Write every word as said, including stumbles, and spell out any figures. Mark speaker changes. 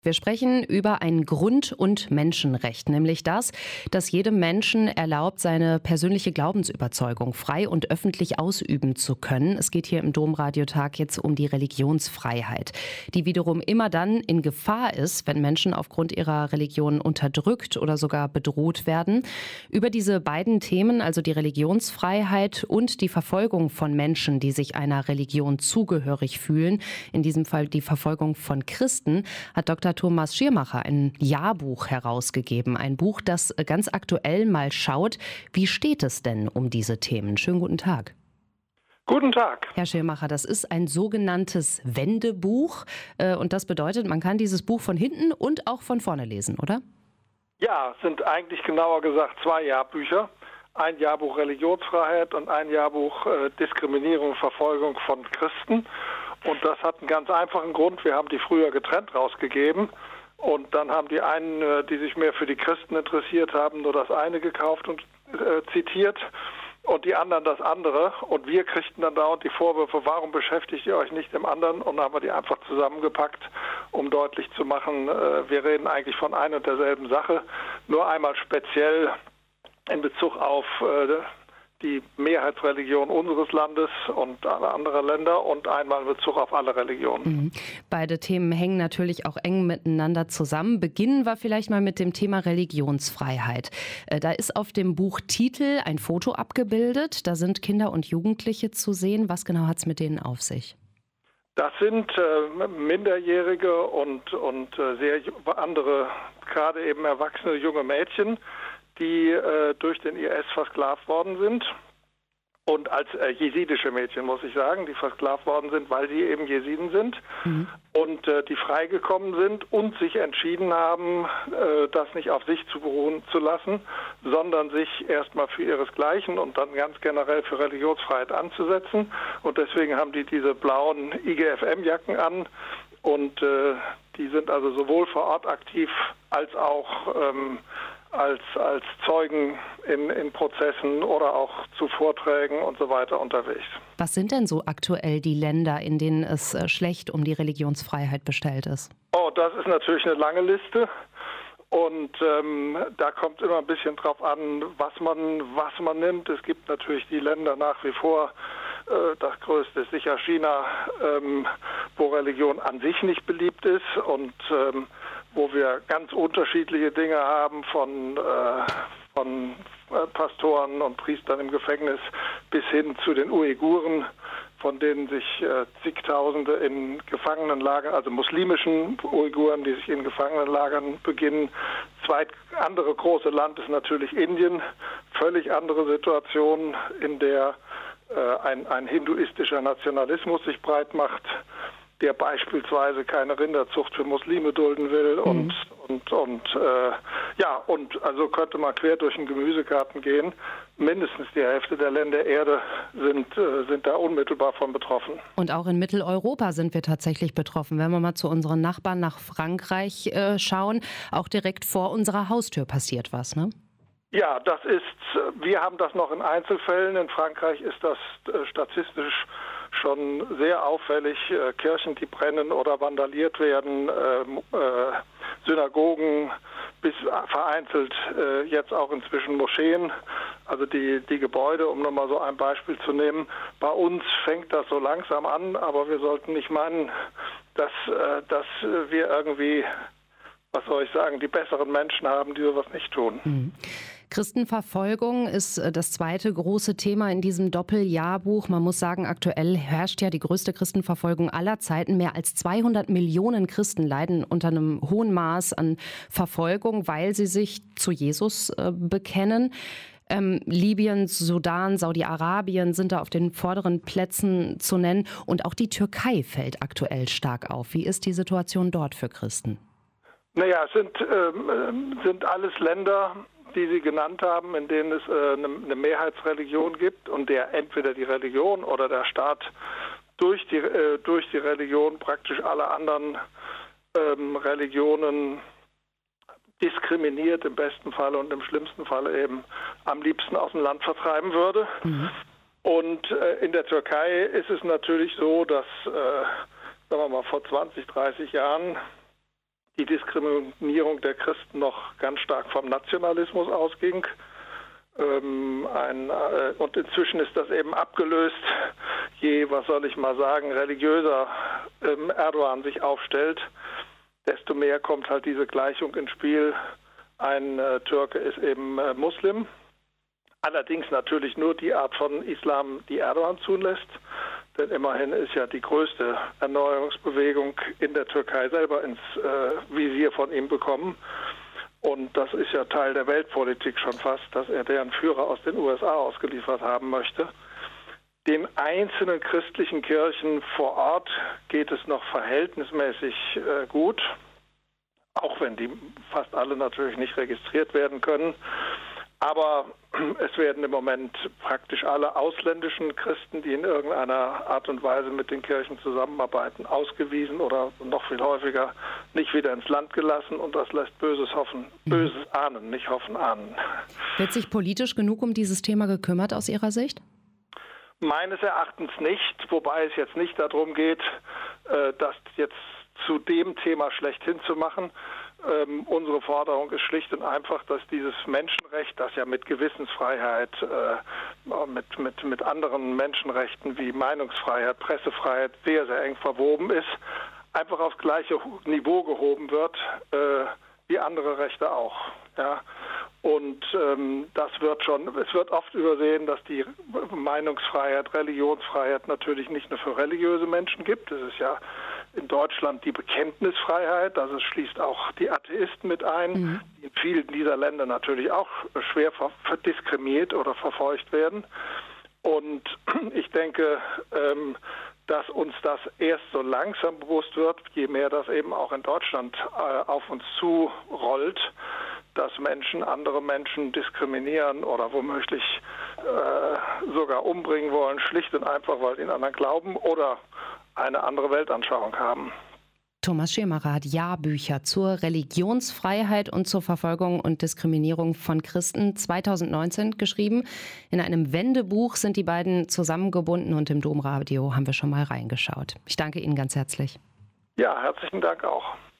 Speaker 1: Wir sprechen über ein Grund- und Menschenrecht, nämlich das, dass jedem Menschen erlaubt, seine persönliche Glaubensüberzeugung frei und öffentlich ausüben zu können. Es geht hier im Domradiotag jetzt um die Religionsfreiheit, die wiederum immer dann in Gefahr ist, wenn Menschen aufgrund ihrer Religion unterdrückt oder sogar bedroht werden. Über diese beiden Themen, also die Religionsfreiheit und die Verfolgung von Menschen, die sich einer Religion zugehörig fühlen, in diesem Fall die Verfolgung von Christen, hat Doktor Thomas Schirmacher ein Jahrbuch herausgegeben. Ein Buch, das ganz aktuell mal schaut, wie steht es denn um diese Themen? Schönen guten Tag.
Speaker 2: Guten Tag.
Speaker 1: Herr Schirmacher, das ist ein sogenanntes Wendebuch. Und das bedeutet, man kann dieses Buch von hinten und auch von vorne lesen, oder?
Speaker 2: Ja, es sind eigentlich genauer gesagt zwei Jahrbücher. Ein Jahrbuch Religionsfreiheit und ein Jahrbuch äh, Diskriminierung und Verfolgung von Christen. Und das hat einen ganz einfachen Grund. Wir haben die früher getrennt rausgegeben. Und dann haben die einen, die sich mehr für die Christen interessiert haben, nur das eine gekauft und äh, zitiert und die anderen das andere. Und wir kriegten dann dauernd die Vorwürfe, warum beschäftigt ihr euch nicht im anderen? Und dann haben wir die einfach zusammengepackt, um deutlich zu machen, äh, wir reden eigentlich von ein und derselben Sache. Nur einmal speziell in Bezug auf äh, die Mehrheitsreligion unseres Landes und anderer Länder und einmal in Bezug auf alle Religionen.
Speaker 1: Mhm. Beide Themen hängen natürlich auch eng miteinander zusammen. Beginnen wir vielleicht mal mit dem Thema Religionsfreiheit. Da ist auf dem Buchtitel ein Foto abgebildet. Da sind Kinder und Jugendliche zu sehen. Was genau hat es mit denen auf sich?
Speaker 2: Das sind äh, Minderjährige und, und äh, sehr andere, gerade eben erwachsene junge Mädchen, die äh, durch den I S versklavt worden sind und als äh, jesidische Mädchen, muss ich sagen, die versklavt worden sind, weil sie eben Jesiden sind mhm. und äh, die freigekommen sind und sich entschieden haben, äh, das nicht auf sich zu beruhen zu lassen, sondern sich erstmal für ihresgleichen und dann ganz generell für Religionsfreiheit anzusetzen. Und deswegen haben die diese blauen I G F M-Jacken an und äh, die sind also sowohl vor Ort aktiv als auch ähm, als, als Zeugen in, in Prozessen oder auch zu Vorträgen und so weiter unterwegs.
Speaker 1: Was sind denn so aktuell die Länder, in denen es schlecht um die Religionsfreiheit bestellt ist?
Speaker 2: Oh, das ist natürlich eine lange Liste. Und ähm, da kommt immer ein bisschen drauf an, was man, was man nimmt. Es gibt natürlich die Länder nach wie vor, äh, das größte ist sicher China, ähm, wo Religion an sich nicht beliebt ist und ähm, wo wir ganz unterschiedliche Dinge haben von, äh, von äh, Pastoren und Priestern im Gefängnis bis hin zu den Uiguren, von denen sich äh, zigtausende in Gefangenenlagern, also muslimischen Uiguren, die sich in Gefangenenlagern beginnen. Zweit andere große Land ist natürlich Indien, völlig andere Situation, in der äh, ein, ein hinduistischer Nationalismus sich breit macht, der beispielsweise keine Rinderzucht für Muslime dulden will mhm. und und und äh, ja und also könnte man quer durch den Gemüsegarten gehen. Mindestens die Hälfte der Länder der Erde sind äh, sind da unmittelbar von betroffen.
Speaker 1: Und auch in Mitteleuropa sind wir tatsächlich betroffen. Wenn wir mal zu unseren Nachbarn nach Frankreich äh, schauen, auch direkt vor unserer Haustür passiert was, ne?
Speaker 2: Ja, das ist. Wir haben das noch in Einzelfällen. In Frankreich ist das äh, statistisch schon sehr auffällig, äh, Kirchen, die brennen oder vandaliert werden, äh, äh, Synagogen, bis vereinzelt äh, jetzt auch inzwischen Moscheen, also die, die Gebäude, um nochmal so ein Beispiel zu nehmen. Bei uns fängt das so langsam an, aber wir sollten nicht meinen, dass, äh, dass wir irgendwie, was soll ich sagen, die besseren Menschen haben, die sowas nicht tun.
Speaker 1: Mhm. Christenverfolgung ist das zweite große Thema in diesem Doppeljahrbuch. Man muss sagen, aktuell herrscht ja die größte Christenverfolgung aller Zeiten. Mehr als zweihundert Millionen Christen leiden unter einem hohen Maß an Verfolgung, weil sie sich zu Jesus äh, bekennen. Ähm, Libyen, Sudan, Saudi-Arabien sind da auf den vorderen Plätzen zu nennen. Und auch die Türkei fällt aktuell stark auf. Wie ist die Situation dort für Christen?
Speaker 2: Naja, es sind, ähm, sind alles Länder, die Sie genannt haben, in denen es äh, eine, eine Mehrheitsreligion gibt und der entweder die Religion oder der Staat durch die, äh, durch die Religion praktisch alle anderen ähm, Religionen diskriminiert, im besten Fall und im schlimmsten Fall eben am liebsten aus dem Land vertreiben würde. Mhm. Und äh, in der Türkei ist es natürlich so, dass, äh, sagen wir mal, vor zwanzig, dreißig Jahren die Diskriminierung der Christen noch ganz stark vom Nationalismus ausging. Ähm, ein, äh, und inzwischen ist das eben abgelöst, je, was soll ich mal sagen, religiöser ähm, Erdogan sich aufstellt, desto mehr kommt halt diese Gleichung ins Spiel. Ein äh, Türke ist eben äh, Muslim, allerdings natürlich nur die Art von Islam, die Erdogan zulässt, denn immerhin ist ja die größte Erneuerungsbewegung in der Türkei selber ins äh, Visier von ihm bekommen. Und das ist ja Teil der Weltpolitik schon fast, dass er deren Führer aus den U S A ausgeliefert haben möchte. Den einzelnen christlichen Kirchen vor Ort geht es noch verhältnismäßig äh, gut, auch wenn die fast alle natürlich nicht registriert werden können. Aber es werden im Moment praktisch alle ausländischen Christen, die in irgendeiner Art und Weise mit den Kirchen zusammenarbeiten, ausgewiesen oder noch viel häufiger nicht wieder ins Land gelassen. Und das lässt Böses hoffen, Böses ahnen, nicht hoffen ahnen.
Speaker 1: Wird sich politisch genug um dieses Thema gekümmert aus Ihrer Sicht?
Speaker 2: Meines Erachtens nicht, wobei es jetzt nicht darum geht, das jetzt zu dem Thema schlechthin zu machen. Ähm, unsere Forderung ist schlicht und einfach, dass dieses Menschenrecht, das ja mit Gewissensfreiheit, äh, mit, mit, mit anderen Menschenrechten wie Meinungsfreiheit, Pressefreiheit sehr, sehr eng verwoben ist, einfach aufs gleiche Niveau gehoben wird, äh, wie andere Rechte auch. Ja. Und ähm, das wird schon, es wird oft übersehen, dass die Meinungsfreiheit, Religionsfreiheit natürlich nicht nur für religiöse Menschen gibt. Es ist ja in Deutschland die Bekenntnisfreiheit, also es schließt auch die Atheisten mit ein, mhm. die in vielen dieser Länder natürlich auch schwer diskriminiert oder verfolgt werden. Und ich denke, ähm, dass uns das erst so langsam bewusst wird, je mehr das eben auch in Deutschland äh, auf uns zurollt, dass Menschen andere Menschen diskriminieren oder womöglich äh, sogar umbringen wollen, schlicht und einfach, weil sie einen anderen glauben oder eine andere Weltanschauung haben.
Speaker 1: Thomas Schirmacher hat Jahrbücher zur Religionsfreiheit und zur Verfolgung und Diskriminierung von Christen zweitausendneunzehn geschrieben. In einem Wendebuch sind die beiden zusammengebunden und im Domradio haben wir schon mal reingeschaut. Ich danke Ihnen ganz herzlich.
Speaker 2: Ja, herzlichen Dank auch.